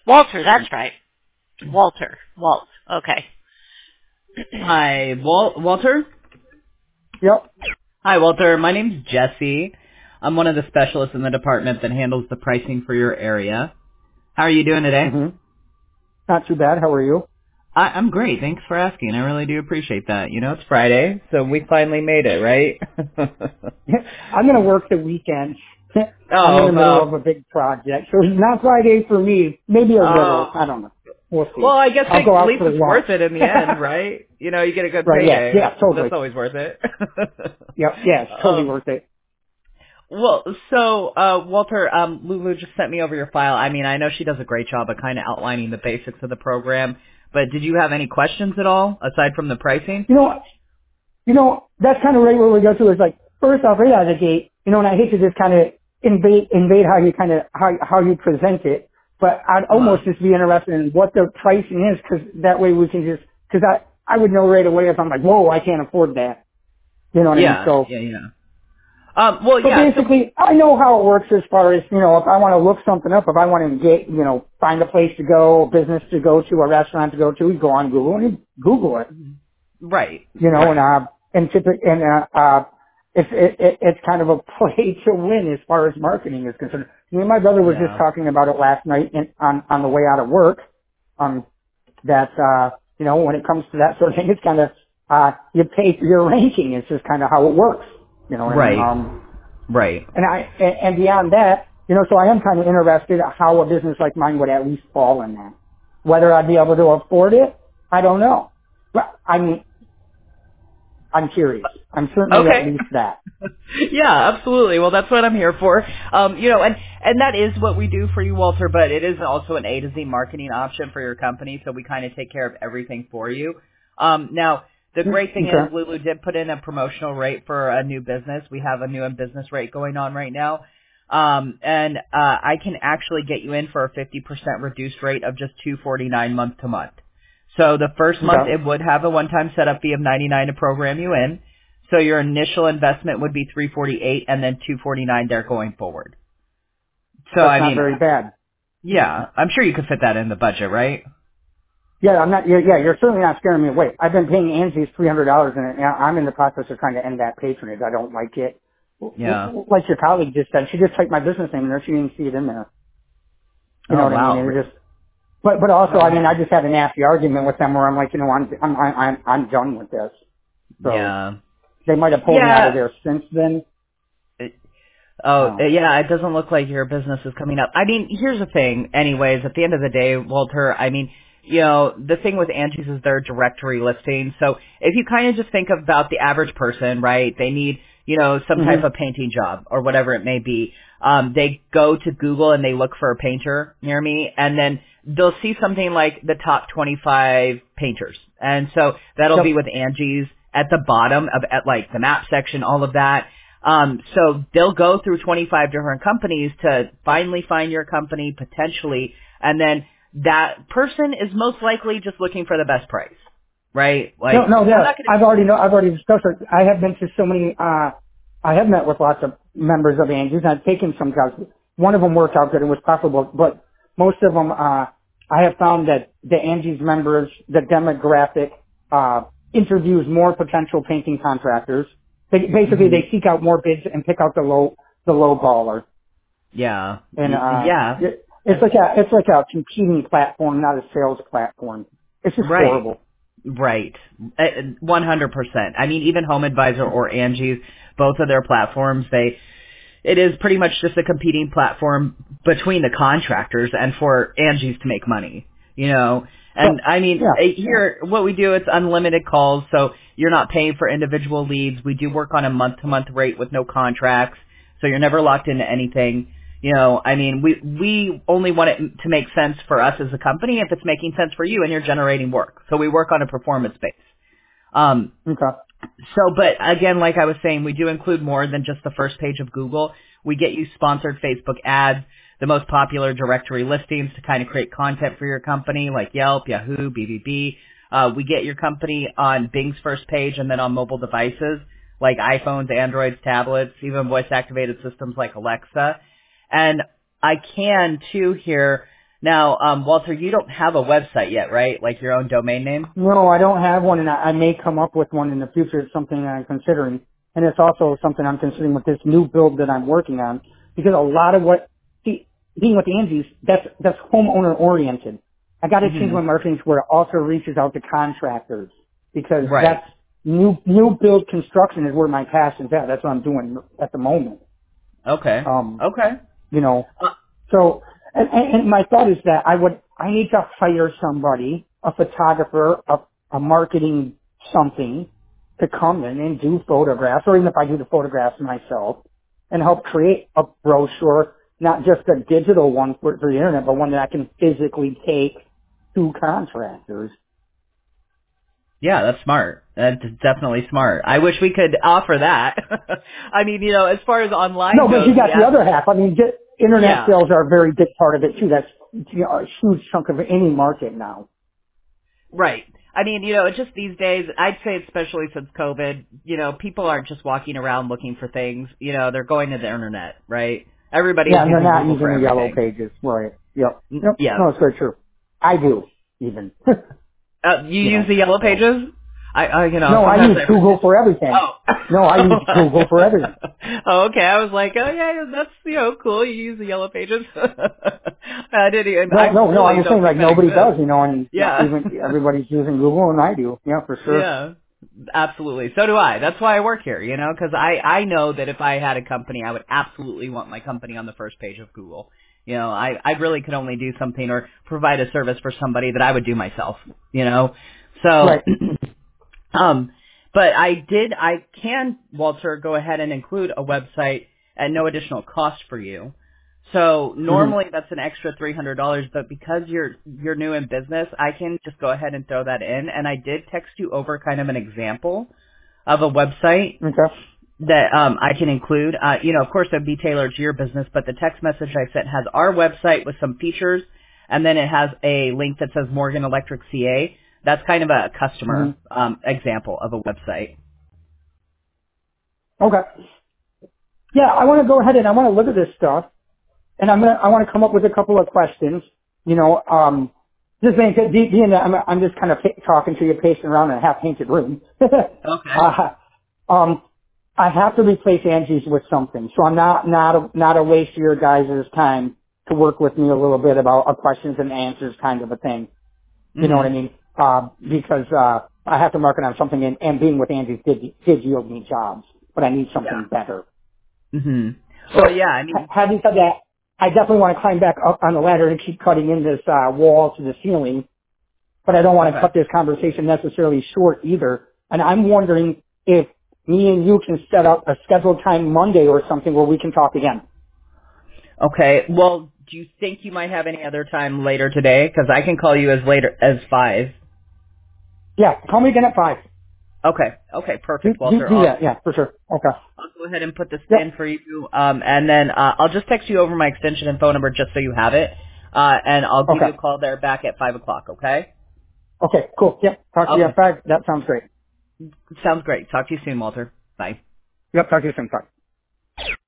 Walter, that's right. Walter. Walt. Okay. Hi, Walter? Yep. Hi, Walter. My name's Jesse. I'm one of the specialists in the department that handles the pricing for your area. How are you doing today? Mm-hmm. Not too bad. How are you? I'm great. Thanks for asking. I really do appreciate that. You know, it's Friday, so we finally made it, right? I'm going to work the weekend. I'm in Oh, the middle of a big project, so it's not Friday for me. Maybe a little. I don't know. We'll see. Well, I guess I'll go at out least for it's lunch. worth it in the end, right? You know, you get a good Right, payday. yeah, totally. That's always worth it. Yep, yeah, it's totally worth it. Well, so, Walter, Lulu just sent me over your file. I mean, I know she does a great job of kind of outlining the basics of the program, but did you have any questions at all, aside from the pricing? You know, that's kind of right where we go to is like, first off, right out of the gate, and I hate to just kind of invade how you kind of, how you present it, but I'd almost just be interested in what the pricing is, because that way we can just, because I would know right away if I'm like, whoa, I can't afford that. You know what I mean? So, basically, I know how it works as far as, if I want to look something up, if I want to get, find a place to go, a business to go to, a restaurant to go to, you go on Google and you Google it. Right. It's kind of a play to win as far as marketing is concerned. Me and my brother were just talking about it last night on the way out of work. When it comes to that sort of thing, it's kind of, you pay for your ranking. It's just kind of how it works. You know what I mean? Right. And beyond that, so I am kind of interested in how a business like mine would at least fall in that. Whether I'd be able to afford it, I don't know. But I'm curious. I'm certainly at least that. Yeah, absolutely. Well, that's what I'm here for. And that is what we do for you, Walter, but it is also an A to Z marketing option for your company, so we kind of take care of everything for you. Now, the great thing is Lulu did put in a promotional rate for a new business. We have a new business rate going on right now. I can actually get you in for a 50% reduced rate of just $249 month to month. So the first month it would have a one-time setup fee of $99 to program you in. So your initial investment would be $348 and then $249 there going forward. So that's not very bad. Yeah, I'm sure you could fit that in the budget, right? Yeah, you're certainly not scaring me away. I've been paying Angie's $300 and I'm in the process of trying to end that patronage. I don't like it. Yeah. Like your colleague just said, she just typed my business name in there. She didn't see it in there. You know what I mean? And but also, I just had a nasty argument with them where I'm like, I'm done with this. So they might have pulled me out of there since then. It doesn't look like your business is coming up. I mean, here's the thing. Anyways, at the end of the day, Walter, the thing with Angie's is their directory listing. So if you kind of just think about the average person, right, they need, some type of painting job or whatever it may be. They go to Google and they look for a painter near me, and then they'll see something like the top 25 painters. And so that'll be with Angie's at the bottom at like the map section, all of that. So they'll go through 25 different companies to finally find your company potentially, and then that person is most likely just looking for the best price, right? Like, I've already discussed it. I have been to so many, I have met with lots of members of Angie's, and I've taken some jobs. One of them worked out good and was profitable, but most of them, I have found that the Angie's members, the demographic, interviews more potential painting contractors. They seek out more bids and pick out the low baller. Yeah. And, it's like a competing platform, not a sales platform. It's just horrible. Right. 100%. I mean, even Home Advisor or Angie's, both of their platforms, it is pretty much just a competing platform between the contractors and for Angie's to make money, And here, what we do, it's unlimited calls, so you're not paying for individual leads. We do work on a month-to-month rate with no contracts, so you're never locked into anything. We only want it to make sense for us as a company if it's making sense for you and you're generating work. So we work on a performance base. But again, like I was saying, we do include more than just the first page of Google. We get you sponsored Facebook ads, the most popular directory listings to kind of create content for your company, like Yelp, Yahoo, BBB. We get your company on Bing's first page and then on mobile devices like iPhones, Androids, tablets, even voice-activated systems like Alexa. And I can, too, here Now, Walter, you don't have a website yet, right? Like your own domain name? No, I don't have one, and I may come up with one in the future. It's something that I'm considering, and it's also something I'm considering with this new build that I'm working on, because a lot of being with Angie's, that's homeowner oriented. I got to change Hmm. my marketing to where it also reaches out to contractors, because Right. that's new build construction is where my passion's at. That's what I'm doing at the moment. Okay. Um, Okay. you know, Uh, so, and my thought is that I need to hire somebody, a photographer, a marketing something, to come in and do photographs, or even if I do the photographs myself, and help create a brochure, not just a digital one for the internet, but one that I can physically take to contractors. Yeah, that's smart. That's definitely smart. I wish we could offer that. I mean, as far as No, online but goes, you got the other half. I mean, internet yeah. sales are a very big part of it too. That's a huge chunk of any market now. Right. I mean, it's just these days, I'd say especially since COVID, people aren't just walking around looking for things. They're going to the internet, right? Everybody Yeah, is and they're using not Google using for the yellow everything. pages. Right. Yep. Yep. Yeah. No, it's very true. I do, even. You you use know, the yellow so. pages? No, I Sometimes use Google I... for everything. Oh. No, I use Google for everything. Oh, okay. I was like, oh yeah, that's, cool. You use the yellow pages. I didn't even, I No, really I'm just saying don't like think that nobody does, exists. and Yeah. even everybody's using Google and I do. Yeah, for sure. Yeah, absolutely. So do I. That's why I work here, because I know that if I had a company, I would absolutely want my company on the first page of Google. I really could only do something or provide a service for somebody that I would do myself, So, Right. um, but I can, Walter, go ahead and include a website at no additional cost for you. So hmm normally that's an extra $300, but because you're new in business, I can just go ahead and throw that in. And I did text you over kind of an example of a website Okay. that I can include. Of course, it'd be tailored to your business, but the text message I sent has our website with some features, and then it has a link that says Morgan Electric CA. That's kind of a hmm customer example of a website. Okay. Yeah, I want to go ahead and I want to look at this stuff, and I want to come up with a couple of questions. Just being that I'm just kind of talking to you, pacing around in a half-painted room. Okay. uh, um, I have to replace Angie's with something, so I'm not a waste of your guys' time to work with me a little bit about a questions and answers kind of a thing. You know what I Mhm. mean? Because I have to mark it on something, and being with Angie's did yield me jobs, but I need Yeah. something better. Mhm. Well, So, yeah. I mean, having said that, I definitely want to climb back up on the ladder and keep cutting in this wall to the ceiling, but I don't want to okay. cut this conversation necessarily short either. And I'm wondering if me and you can set up a scheduled time Monday or something where we can talk again. Okay. Well, do you think you might have any other time later today? Because I can call you as later as 5. Yeah, call me again at 5. Okay. Okay. Do, Perfect, do, Walter. do that, yeah, for sure. Okay. I'll go ahead and put this in Yep. for you, and then I'll just text you over my extension and phone number just so you have it, and I'll give you Okay. a call there back at 5 o'clock. Okay? Okay, cool. Yep. Talk to you at Okay. 5. That sounds great. Sounds great. Talk to you soon, Walter. Bye. Yep, talk to you soon. Bye.